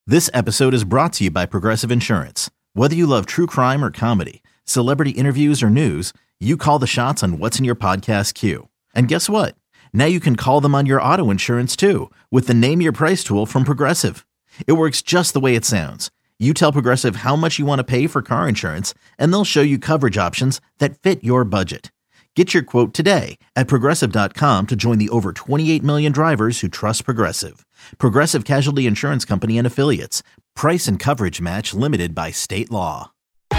This episode is brought to you by Progressive Insurance. Whether you love true crime or comedy, celebrity interviews or news, you call the shots on what's in your podcast queue. And guess what? Now you can call them on your auto insurance too with the Name Your Price tool from Progressive. It works just the way it sounds. You tell Progressive how much you want to pay for car insurance, and they'll show you coverage options that fit your budget. Get your quote today at Progressive.com to join the over 28 million drivers who trust Progressive. Progressive Casualty Insurance Company and Affiliates. Price and coverage match limited by state law.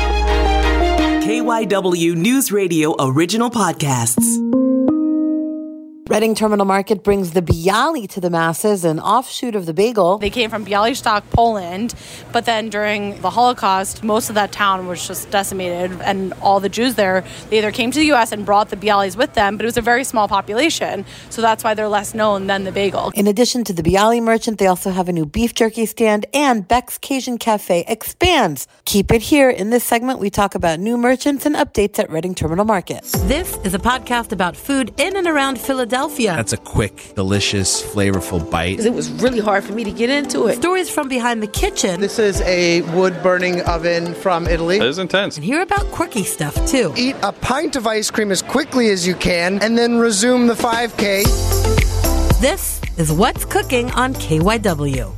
KYW News Radio original podcasts. Reading Terminal Market brings the bialy to the masses, an offshoot of the bagel. They came from Bialystok, Poland, but then during the Holocaust, most of that town was just decimated, and all the Jews there, they either came to the U.S. and brought the bialys with them, but it was a very small population, so that's why they're less known than the bagel. In addition to the bialy merchant, they also have a new beef jerky stand, and Beck's Cajun Cafe expands. Keep it here. In this segment, we talk about new merchants and updates at Reading Terminal Market. This is a podcast about food in and around Philadelphia. That's a quick, delicious, flavorful bite. It was really hard for me to get into it. Stories from behind the kitchen. This is a wood-burning oven from Italy. It is intense. And hear about quirky stuff, too. Eat a pint of ice cream as quickly as you can, and then resume the 5K. This is What's Cooking on KYW.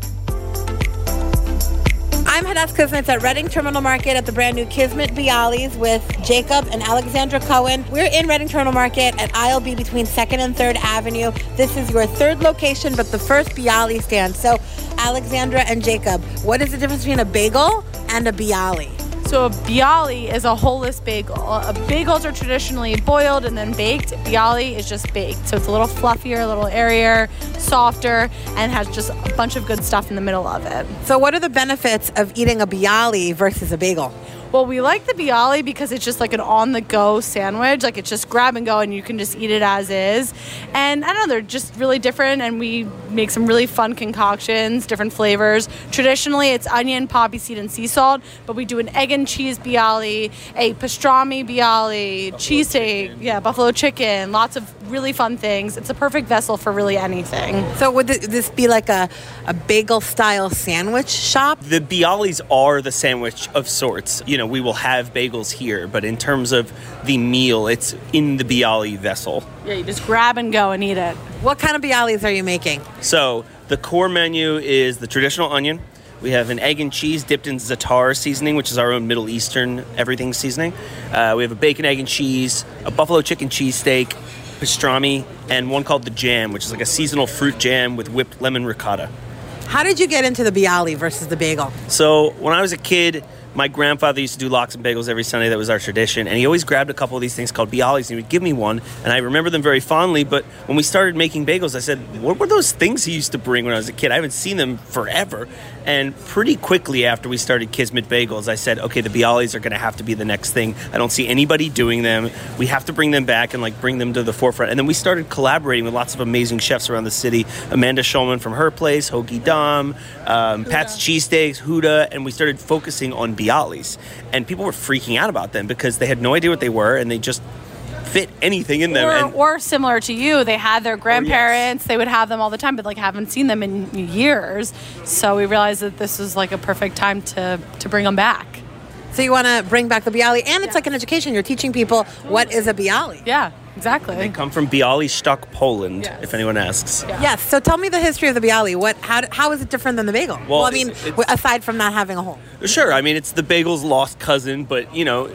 I'm Hadass Kismet at Reading Terminal Market at the brand new Kismet Bialys with Jacob and Alexandra Cohen. We're in Reading Terminal Market at Aisle B between 2nd and 3rd Avenue. This is your third location, but the first bialy stand. So, Alexandra and Jacob, what is the difference between a bagel and a bialy? So a bialy is a holeless bagel. Bagels are traditionally boiled and then baked. Bialy is just baked. So it's a little fluffier, a little airier, softer, and has just a bunch of good stuff in the middle of it. So what are the benefits of eating a bialy versus a bagel? Well, we like the bialy because it's just like an on-the-go sandwich. Like, it's just grab and go, and you can just eat it as is. And I don't know, they're just really different, and we make some really fun concoctions, different flavors. Traditionally, it's onion, poppy seed, and sea salt, but we do an egg and cheese bialy, a pastrami bialy, cheesesteak, buffalo chicken, lots of really fun things. It's a perfect vessel for really anything. So would this be like a bagel-style sandwich shop? The bialys are the sandwich of sorts. You know, we will have bagels here, but in terms of the meal, it's in the bialy vessel. Yeah, you just grab and go and eat it. What kind of bialys are you making? So the core menu is the traditional onion. We have an egg and cheese dipped in za'atar seasoning, which is our own Middle Eastern everything seasoning. We have a bacon, egg, and cheese, a buffalo chicken cheesesteak, pastrami, and one called the jam, which is like a seasonal fruit jam with whipped lemon ricotta. How did you get into the bialy versus the bagel? So when I was a kid, my grandfather used to do lox and bagels every Sunday. That was our tradition. And he always grabbed a couple of these things called bialys, and he would give me one. And I remember them very fondly. But when we started making bagels, I said, what were those things he used to bring when I was a kid? I haven't seen them forever. And pretty quickly after we started Kismet Bagels, I said, okay, the bialys are going to have to be the next thing. I don't see anybody doing them. We have to bring them back and bring them to the forefront. And then we started collaborating with lots of amazing chefs around the city. Amanda Schulman from her place, Hoagie Dom, Pat's Cheesesteaks, Huda, and we started focusing on bialys. And people were freaking out about them because they had no idea what they were, and they just fit anything in them. Or similar to you, they had their grandparents, they would have them all the time, but haven't seen them in years. So we realized that this was a perfect time to bring them back. So you want to bring back the bialy, and it's like an education. You're teaching people what is a bialy. Yeah, exactly. They come from Bialystok, Poland, if anyone asks. Yeah. Yes, so tell me the history of the bialy. How is it different than the bagel? Well, aside from not having a hole. Sure, it's the bagel's lost cousin, but,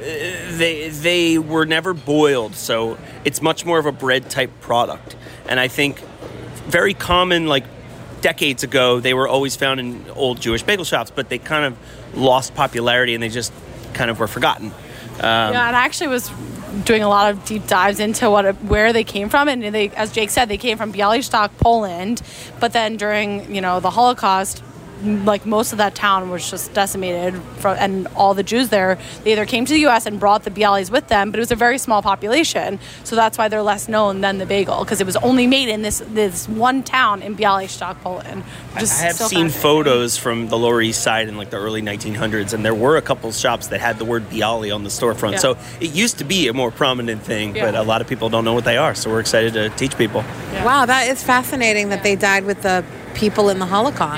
they were never boiled, so it's much more of a bread-type product. And I think very common, decades ago, they were always found in old Jewish bagel shops, but they kind of lost popularity, and they just kind of were forgotten. And I actually was doing a lot of deep dives into where they came from, and they, as Jake said, they came from Bialystok, Poland, but then during the Holocaust, most of that town was just decimated, and all the Jews there, they either came to the U.S. and brought the bialys with them, but it was a very small population, so that's why they're less known than the bagel, because it was only made in this one town in Bialystok, Poland. I have seen photos from the Lower East Side in the early 1900s, and there were a couple shops that had the word bialy on the storefront. Yeah. So it used to be a more prominent thing, but a lot of people don't know what they are, so we're excited to teach people. Yeah. Wow, that is fascinating that they died with the people in the Holocaust. Yeah.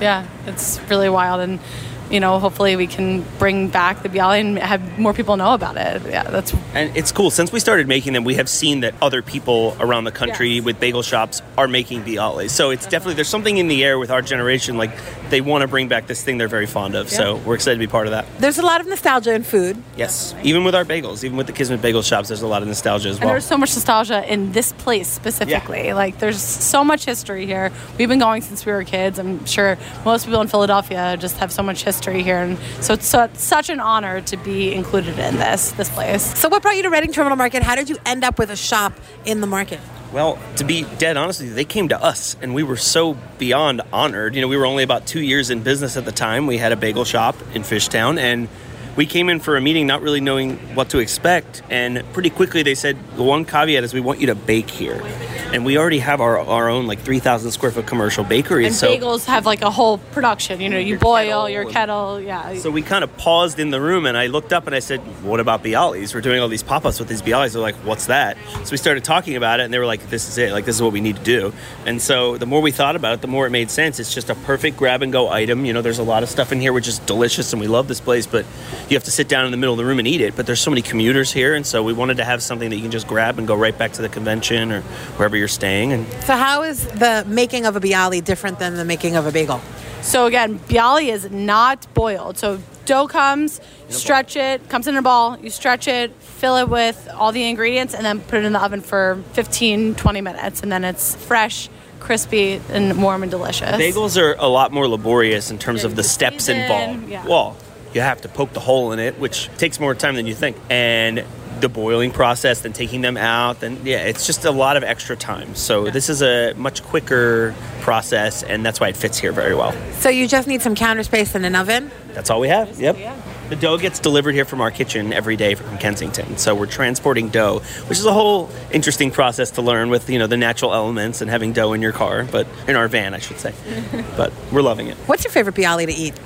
Yeah, it's really wild. And, hopefully we can bring back the Bialy and have more people know about it. Yeah, and it's cool. Since we started making them, we have seen that other people around the country with bagel shops are making Bialys. So it's definitely, there's something in the air with our generation. Like, they want to bring back this thing they're very fond of. Yeah. So we're excited to be part of that. There's a lot of nostalgia in food. Yes. Even with our bagels, even with the Kismet Bagel Shops, there's a lot of nostalgia as well. And there's so much nostalgia in this place specifically. Yeah. Like, there's so much history here. We've been going since we were kids. I'm sure most people in Philadelphia just have so much history here. And so it's such an honor to be included in this place. So what brought you to Reading Terminal Market? How did you end up with a shop in the market? Well, to be dead honest with you, they came to us, and we were so beyond honored. We were only about 2 years in business at the time. We had a bagel shop in Fishtown, and we came in for a meeting not really knowing what to expect, and pretty quickly they said, the one caveat is we want you to bake here. And we already have our own 3,000 square foot commercial bakery. And bagels have a whole production. You boil your kettle. Yeah. So we kind of paused in the room, and I looked up and I said, what about Bialys? We're doing all these pop-ups with these Bialys. They're like, what's that? So we started talking about it, and they were like, this is it. This is what we need to do. And so the more we thought about it, the more it made sense. It's just a perfect grab-and-go item. There's a lot of stuff in here which is delicious, and we love this place, but you have to sit down in the middle of the room and eat it. But there's so many commuters here, and so we wanted to have something that you can just grab and go right back to the convention or wherever you're staying. And so how is the making of a Bialy different than the making of a bagel? So again, Bialy is not boiled. So dough comes, stretch it, comes in a ball, you stretch it, fill it with all the ingredients, and then put it in the oven for 15, 20 minutes. And then it's fresh, crispy, and warm and delicious. Bagels are a lot more laborious in terms of the steps involved. Yeah. Well, you have to poke the hole in it, which takes more time than you think. And the boiling process, then taking them out, then it's just a lot of extra time. So this is a much quicker process, and that's why it fits here very well. So you just need some counter space and an oven? That's all we have. Yep. The dough gets delivered here from our kitchen every day from Kensington. So we're transporting dough, which is a whole interesting process to learn with, the natural elements and having dough in your car, but in our van, I should say. But we're loving it. What's your favorite Bialy to eat?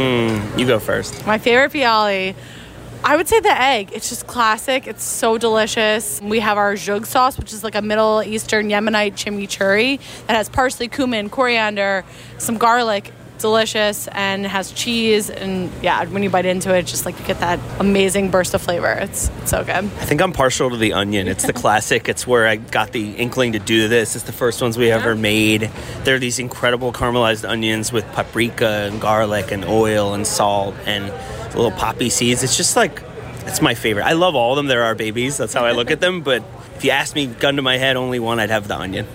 You go first. My favorite Bialy, I would say the egg. It's just classic. It's so delicious. We have our zhug sauce, which is like a Middle Eastern Yemenite chimichurri that has parsley, cumin, coriander, some garlic. Delicious, and has cheese, and when you bite into it, just you get that amazing burst of flavor. It's so good. I think I'm partial to the onion. It's the classic. It's where I got the inkling to do this. It's the first ones we ever made. They're these incredible caramelized onions with paprika and garlic and oil and salt and little poppy seeds. It's just it's my favorite. I love all of them. They're our babies. That's how I look at them. But if you ask me, gun to my head, only one, I'd have the onion.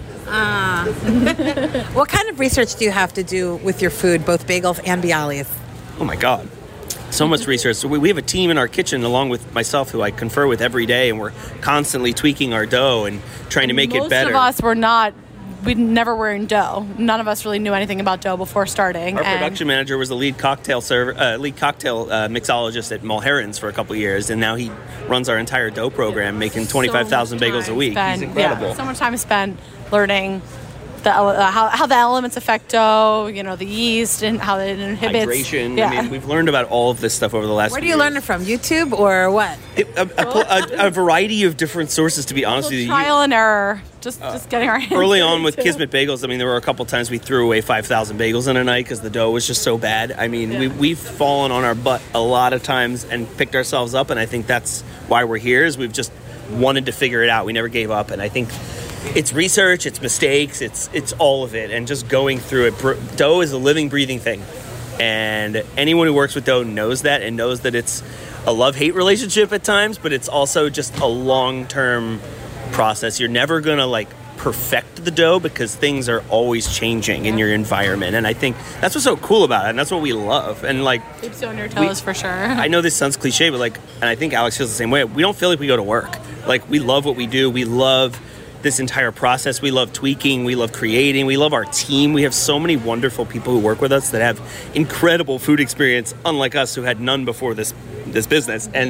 What kind of research do you have to do with your food, both bagels and Bialys? Oh my God. So much research. So we have a team in our kitchen along with myself who I confer with every day, and we're constantly tweaking our dough and trying to make it better. Most of us we never were in dough. None of us really knew anything about dough before starting. Our production manager was the lead cocktail mixologist at Mulherron's for a couple of years, and now he runs our entire dough program, making 25,000 bagels a week. He's incredible. Yeah, so much time spent learning how the elements affect dough, the yeast and how it inhibits hydration. Yeah. We've learned about all of this stuff over the last Where do you learn it from? YouTube or what? A variety of different sources, to be honest with you. Trial and error. Just getting our hands early on with Kismet Bagels. There were a couple times we threw away 5,000 bagels in a night because the dough was just so bad. We've fallen on our butt a lot of times and picked ourselves up, and I think that's why we're here. Is we've just wanted to figure it out. We never gave up, and I think it's research, it's mistakes, it's all of it, and just going through it. Dough is a living, breathing thing, and anyone who works with dough knows that, and knows that it's a love-hate relationship at times, but it's also just a long-term process. You're never gonna perfect the dough because things are always changing in your environment, and I think that's what's so cool about it, and that's what we love. And keeps you on your toes for sure. I know this sounds cliche, but and I think Alex feels the same way. We don't feel like we go to work. We love what we do. We love this entire process. We love tweaking. We love creating. We love our team. We have so many wonderful people who work with us that have incredible food experience, unlike us who had none before this business. And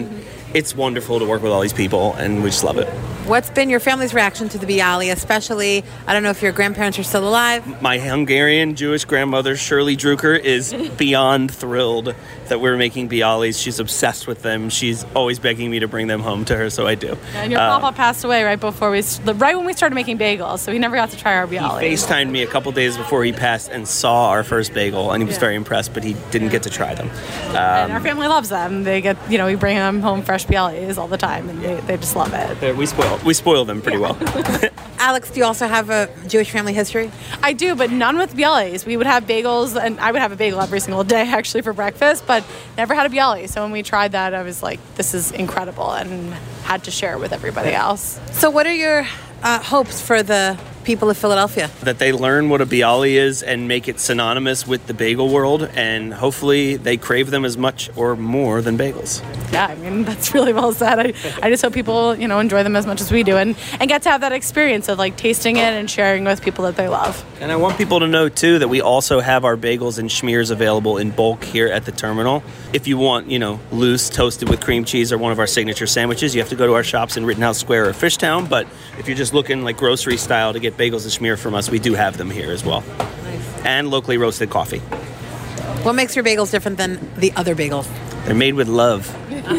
it's wonderful to work with all these people, and we just love it. What's been your family's reaction to the Bialy, especially, I don't know if your grandparents are still alive? My Hungarian Jewish grandmother, Shirley Drucker, is beyond thrilled that we're making Bialys. She's obsessed with them. She's always begging me to bring them home to her, so I do. And your papa passed away right when we started making bagels, so he never got to try our Bialy. He FaceTimed me a couple days before he passed and saw our first bagel, and he was very impressed, but he didn't get to try them. And our family loves them. They get, we bring them home fresh Bialys all the time, and they just love it. We spoil them pretty well. Alex, do you also have a Jewish family history? I do, but none with Bialys. We would have bagels, and I would have a bagel every single day, actually, for breakfast, but never had a Bialy. So when we tried that, I was like, this is incredible, and had to share it with everybody else. So what are your hopes for the people of Philadelphia? That they learn what a Bialy is and make it synonymous with the bagel world, and hopefully they crave them as much or more than bagels. Yeah, I mean, that's really well said. I just hope people, enjoy them as much as we do and get to have that experience of tasting it and sharing with people that they love. And I want people to know, too, that we also have our bagels and schmears available in bulk here at the terminal. If you want, loose, toasted with cream cheese or one of our signature sandwiches, you have to go to our shops in Rittenhouse Square or Fishtown. But if you're just looking like grocery style to get bagels and schmear from us, we do have them here as well. Nice. And locally roasted coffee. What makes your bagels different than the other bagels? They're made with love.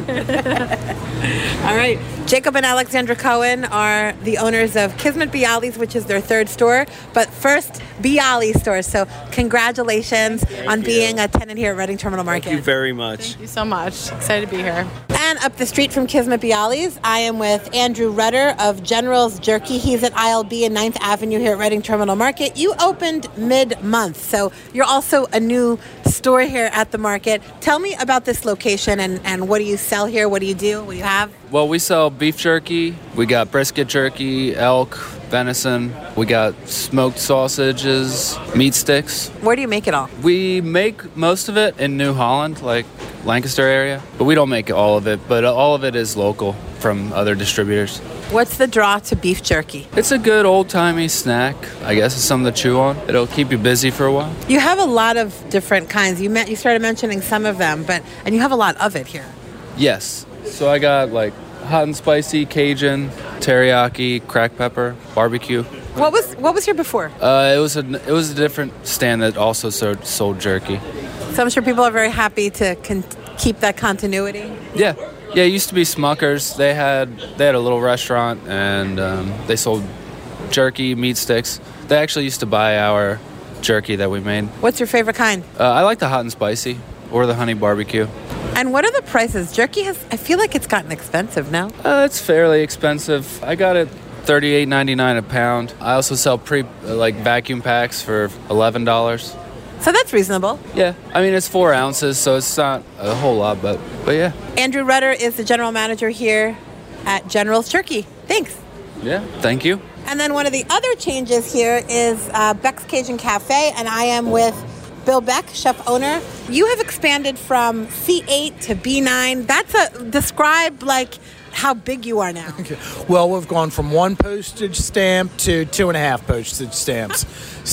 All right. Jacob and Alexandra Cohen are the owners of Kismet Bialys, which is their third store, but first Bialy store. So congratulations on being a tenant here at Reading Terminal Market. Thank you very much. Thank you so much. Excited to be here. And up the street from Kismet Bialys, I am with Andrew Rudder of General's Jerky. He's at Aisle B and 9th Avenue here at Reading Terminal Market. You opened mid-month, so you're also a new store here at the market. Tell me about this location and what do you sell here? What do you do? What do you have? Well, we sell beef jerky. We got brisket jerky, elk, venison. We got smoked sausages, meat sticks. Where do you make it all? We make most of it in New Holland, like Lancaster area, but we don't make all of it. But all of it is local from other distributors. What's the draw to beef jerky? It's a good old-timey snack. I guess it's something to chew on. It'll keep you busy for a while. You have a lot of different kinds. You started mentioning some of them, and you have a lot of it here. Yes. So I got hot and spicy, Cajun, teriyaki, cracked pepper, barbecue. What was here before? It was a different stand that also sold jerky. So I'm sure people are very happy to keep that continuity. Yeah. Yeah, it used to be Smucker's. They had a little restaurant, and they sold jerky, meat sticks. They actually used to buy our jerky that we made. What's your favorite kind? I like the hot and spicy or the honey barbecue. And what are the prices? Jerky I feel like it's gotten expensive now. It's fairly expensive. I got it $38.99 a pound. I also sell vacuum packs for $11. So that's reasonable. Yeah. I mean, it's 4 ounces, so it's not a whole lot, but yeah. Andrew Rudder is the general manager here at General's Jerky. Thanks. Yeah, thank you. And then one of the other changes here is Beck's Cajun Cafe, and I am with Bill Beck, chef owner. You have expanded from C8 to B9. Describe how big you are now. Okay. Well, we've gone from 1 postage stamp to 2.5 postage stamps.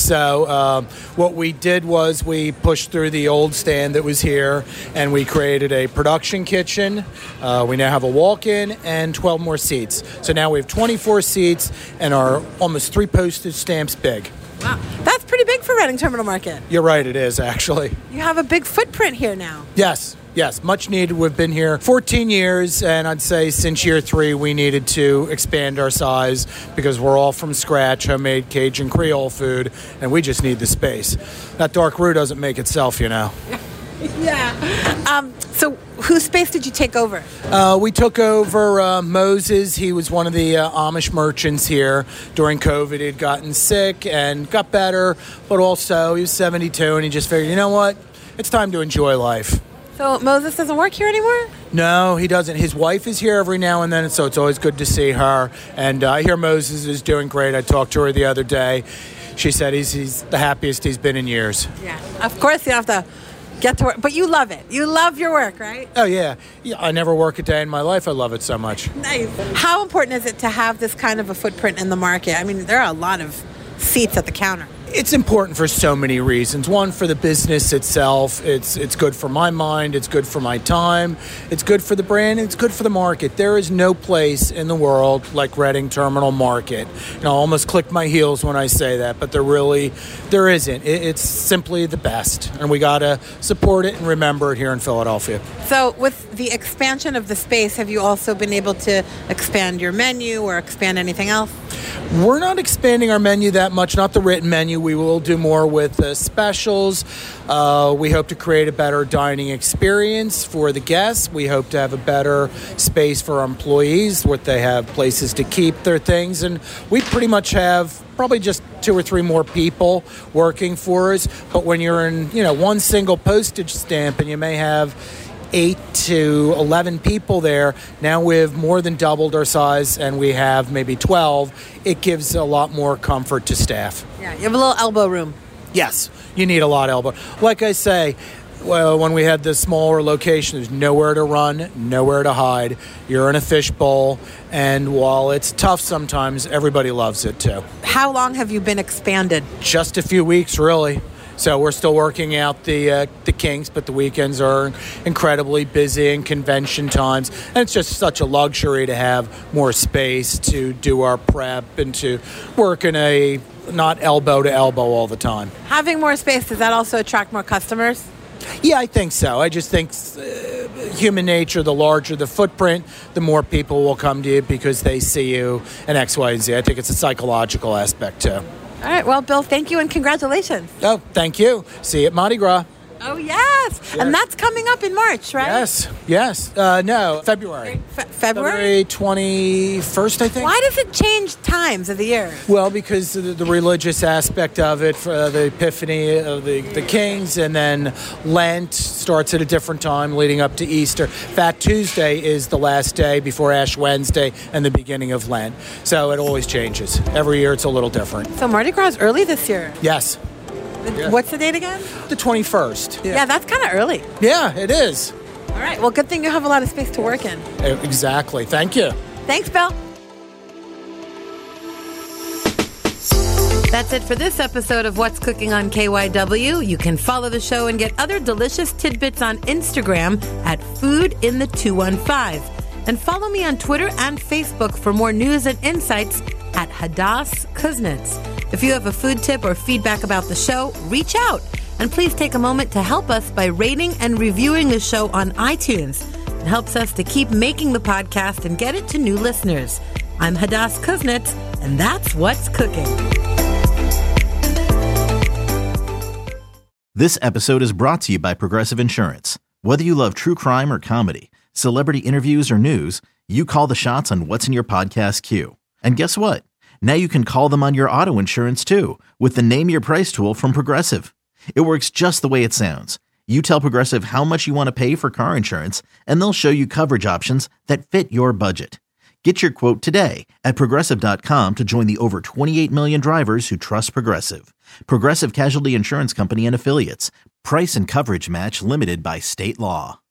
So what we did was we pushed through the old stand that was here, and we created a production kitchen. We now have a walk-in and 12 more seats. So now we have 24 seats and are almost 3 postage stamps big. Wow. That's pretty big for Reading Terminal Market. You're right, it is, actually. You have a big footprint here now. Yes, much needed. We've been here 14 years, and I'd say since year 3 we needed to expand our size because we're all from scratch, homemade Cajun Creole food, and we just need the space. That dark roux doesn't make itself, Yeah. So whose space did you take over? We took over Moses. He was one of the Amish merchants here during COVID. He'd gotten sick and got better, but also he was 72, and he just figured, you know what? It's time to enjoy life. So Moses doesn't work here anymore? No, he doesn't. His wife is here every now and then, so it's always good to see her. And I hear Moses is doing great. I talked to her the other day. She said he's the happiest he's been in years. Yeah, of course you have to get to work, but you love it. You love your work, right? Oh, yeah. I never work a day in my life. I love it so much. Nice. How important is it to have this kind of a footprint in the market? I mean, there are a lot of seats at the counter. It's important for so many reasons. One, for the business itself. It's good for my mind. It's good for my time. It's good for the brand. It's good for the market. There is no place in the world like Reading Terminal Market. I almost click my heels when I say that, but there isn't. It's simply the best, and we got to support it and remember it here in Philadelphia. So with the expansion of the space, have you also been able to expand your menu or expand anything else? We're not expanding our menu that much, not the written menu. We will do more with specials. We hope to create a better dining experience for the guests. We hope to have a better space for our employees where they have places to keep their things. And we pretty much have probably just 2 or 3 more people working for us. But when you're in, one single postage stamp and you may have 8 to 11 people there. Now we've more than doubled our size and we have maybe 12. It gives a lot more comfort to staff. Yeah, you have a little elbow room. Yes, you need a lot of elbow. Like I say, well, when we had the smaller location, there's nowhere to run, nowhere to hide. You're in a fishbowl, and while it's tough sometimes, everybody loves it too. How long have you been expanded? Just a few weeks, really. So we're still working out the kinks, but the weekends are incredibly busy and convention times. And it's just such a luxury to have more space to do our prep and to work in a not elbow to elbow all the time. Having more space, does that also attract more customers? Yeah, I think so. I just think human nature, the larger the footprint, the more people will come to you because they see you in X, Y, and Z. I think it's a psychological aspect too. All right. Well, Bill, thank you and congratulations. Oh, thank you. See you at Mardi Gras. Oh, yes. And that's coming up in March, right? Yes. No, February. February? 21st, I think. Why does it change times of the year? Well, because of the religious aspect of it, for the Epiphany of the Kings, and then Lent starts at a different time leading up to Easter. Fat Tuesday is the last day before Ash Wednesday and the beginning of Lent. So it always changes. Every year it's a little different. So Mardi Gras is early this year. Yes. Yeah. What's the date again? The 21st. Yeah, that's kind of early. Yeah, it is. All right. Well, good thing you have a lot of space to work in. Exactly. Thank you. Thanks, Bill. That's it for this episode of What's Cooking on KYW. You can follow the show and get other delicious tidbits on Instagram at foodinthe215. And follow me on Twitter and Facebook for more news and insights at Hadass Kuznets. If you have a food tip or feedback about the show, reach out. And please take a moment to help us by rating and reviewing the show on iTunes. It helps us to keep making the podcast and get it to new listeners. I'm Hadass Kuznets, and that's What's Cooking. This episode is brought to you by Progressive Insurance. Whether you love true crime or comedy, celebrity interviews or news, you call the shots on what's in your podcast queue. And guess what? Now you can call them on your auto insurance too with the Name Your Price tool from Progressive. It works just the way it sounds. You tell Progressive how much you want to pay for car insurance, and they'll show you coverage options that fit your budget. Get your quote today at Progressive.com to join the over 28 million drivers who trust Progressive. Progressive Casualty Insurance Company and Affiliates. Price and coverage match limited by state law.